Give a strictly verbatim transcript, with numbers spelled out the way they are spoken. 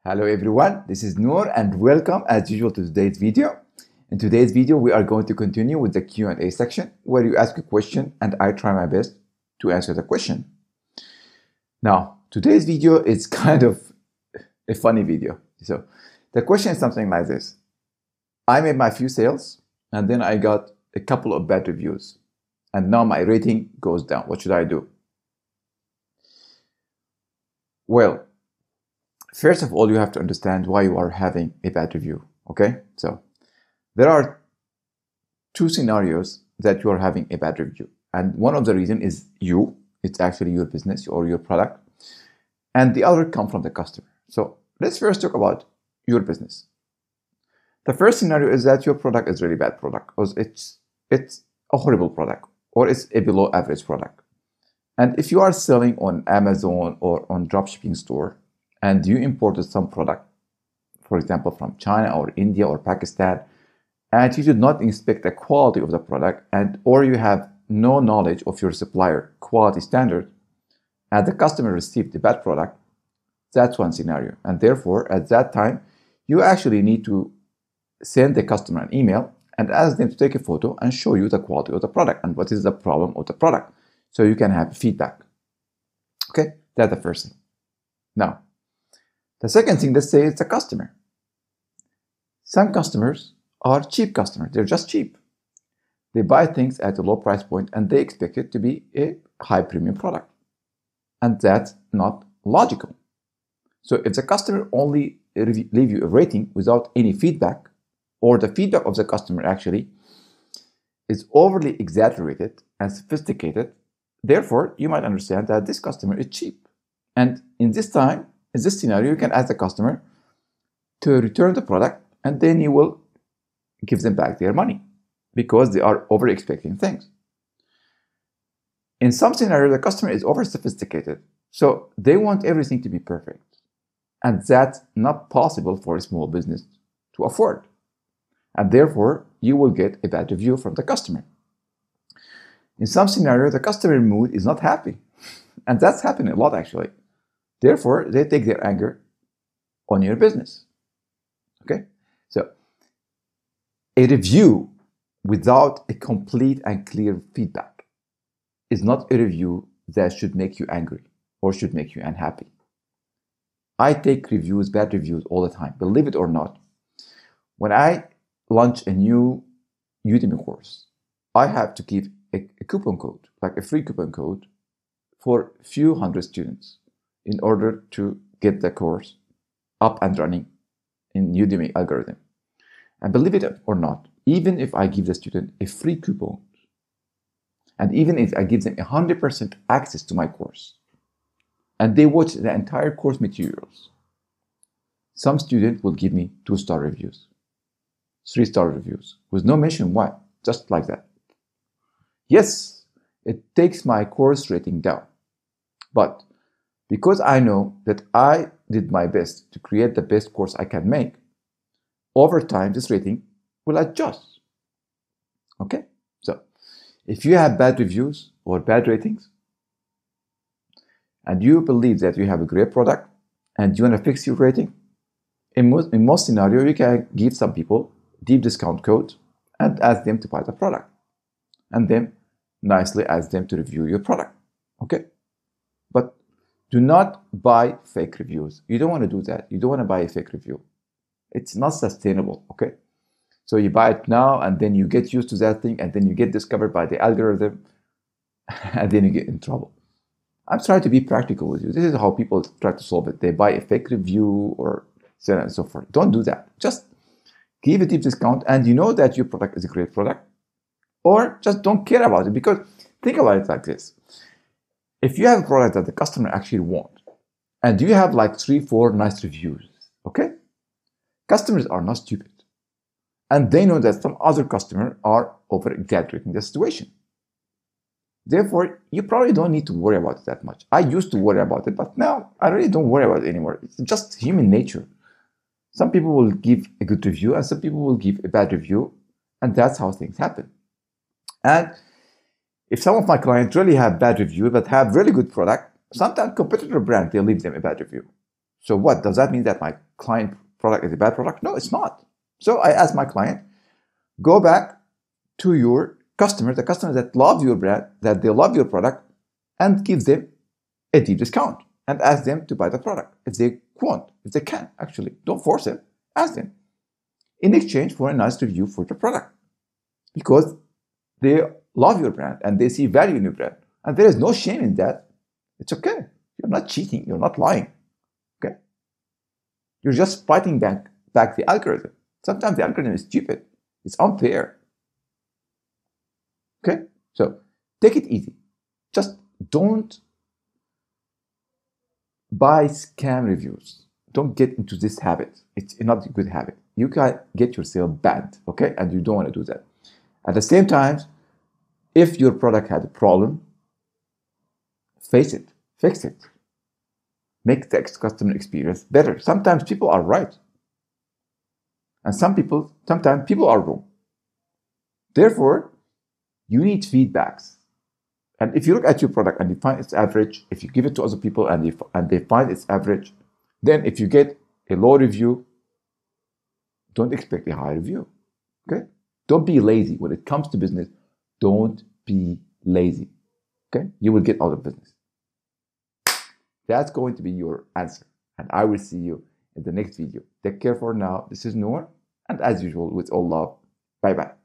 Hello everyone, this is Noor and welcome as usual to today's video. In today's video, we are going to continue with the Q and A section where you ask a question and I try my best to answer the question. Now, today's video is kind of a funny video. So the question is something like this. I made my few sales and then I got a couple of bad reviews and now my rating goes down. What should I do? Well, first of all, you have to understand why you are having a bad review, okay? So there are two scenarios that you are having a bad review. And one of the reason is you, it's actually your business or your product. And the other come from the customer. So let's first talk about your business. The first scenario is that your product is really bad product, or it's, it's a horrible product, or it's a below average product. And if you are selling on Amazon or on dropshipping store, and you imported some product, for example, from China or India or Pakistan, and you did not inspect the quality of the product, and or you have no knowledge of your supplier quality standard, and the customer received the bad product, that's one scenario. And therefore, at that time, you actually need to send the customer an email and ask them to take a photo and show you the quality of the product and what is the problem of the product, so you can have feedback. Okay, that's the first thing. Now, the second thing, let's say it's a customer. Some customers are cheap customers. They're just cheap. They buy things at a low price point and they expect it to be a high premium product. And that's not logical. So if the customer only leave you a rating without any feedback, or the feedback of the customer actually is overly exaggerated and sophisticated, therefore you might understand that this customer is cheap. And in this time, in this scenario, you can ask the customer to return the product and then you will give them back their money because they are over expecting things. In some scenarios, the customer is over sophisticated, so they want everything to be perfect. And that's not possible for a small business to afford. And therefore, you will get a bad review from the customer. In some scenarios, the customer mood is not happy. And that's happening a lot actually. Therefore, they take their anger on your business. Okay? So, a review without a complete and clear feedback is not a review that should make you angry or should make you unhappy. I take reviews, bad reviews all the time, believe it or not. When I launch a new Udemy course, I have to give a, a coupon code, like a free coupon code for a few hundred students, in order to get the course up and running in Udemy algorithm. And believe it or not, even if I give the student a free coupon, and even if I give them one hundred percent access to my course, and they watch the entire course materials, some student will give me two-star reviews, three-star reviews, with no mention why, just like that. Yes, it takes my course rating down, but because I know that I did my best to create the best course I can make, over time this rating will adjust. Okay? So, if you have bad reviews or bad ratings, and you believe that you have a great product, and you want to fix your rating, in most, in most scenarios, you can give some people deep discount code and ask them to buy the product. And then nicely ask them to review your product. Okay? But do not buy fake reviews. You don't want to do that. You don't want to buy a fake review. It's not sustainable, okay? So you buy it now and then you get used to that thing and then you get discovered by the algorithm and then you get in trouble. I'm trying to be practical with you. This is how people try to solve it. They buy a fake review or so on and so forth. Don't do that. Just give a deep discount and you know that your product is a great product, or just don't care about it. Because think about it like this. If you have a product that the customer actually wants, and you have like three, four nice reviews, okay? Customers are not stupid. And they know that some other customers are over-exaggerating the situation. Therefore, you probably don't need to worry about it that much. I used to worry about it, but now I really don't worry about it anymore. It's just human nature. Some people will give a good review and some people will give a bad review, and that's how things happen. And if some of my clients really have bad review but have really good product, sometimes competitor brand, they leave them a bad review. So what? Does that mean that my client product is a bad product. No, it's not. So I asked my client, go back to your customers, the customers that love your brand, that they love your product, and give them a deep discount and ask them to buy the product if they want, if they can, actually. Don't force it. Ask them in exchange for a nice review for the product, because they love your brand and they see value in your brand. And there is no shame in that. It's okay. You're not cheating. You're not lying. Okay? You're just fighting back, back the algorithm. Sometimes the algorithm is stupid. It's unfair. Okay? So take it easy. Just don't buy scam reviews. Don't get into this habit. It's not a good habit. You can get yourself banned, okay? And you don't want to do that. At the same time, if your product had a problem, face it, fix it. Make the customer experience better. Sometimes people are right. And some people, sometimes people are wrong. Therefore, you need feedbacks. And if you look at your product and you find it's average, if you give it to other people and they, and they find it's average, then if you get a low review, don't expect a high review. Okay? Don't be lazy. When it comes to business, don't be lazy. Okay? You will get out of business. That's going to be your answer. And I will see you in the next video. Take care for now. This is Noor. And as usual, with all love, bye-bye.